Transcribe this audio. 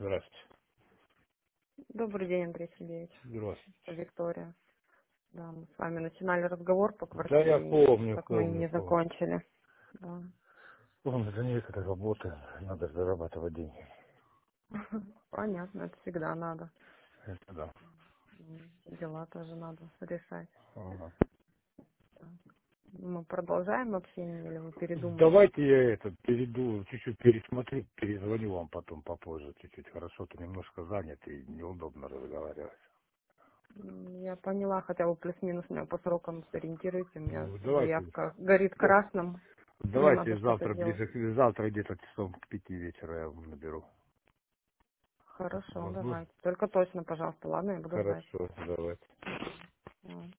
Здравствуйте. Добрый день, Андрей Сергеевич. Здравствуйте. Это Виктория. Да, мы с вами начинали разговор по Да, я квартире и помню, так мы помню, не помню. закончили. Да. Помню, это некоторая работа, надо зарабатывать деньги. Понятно, это всегда надо. Это да. Дела тоже надо решать. Ага. Так. Мы продолжаем общение или вы передумали? Давайте я это перейду, чуть-чуть пересмотрю, перезвоню вам потом попозже чуть-чуть. Хорошо, ты немножко занят и неудобно разговаривать. Я поняла, хотя бы плюс-минус меня по срокам сориентируйте. У меня Ну, давайте, заявка горит да, красным. Мне надо давайте что-то завтра, делать. завтра где-то часом к 5 вечера я вам наберу. Хорошо, Возможно? давайте. Только точно, пожалуйста, ладно, я буду ждать. Хорошо, давайте. Мгм.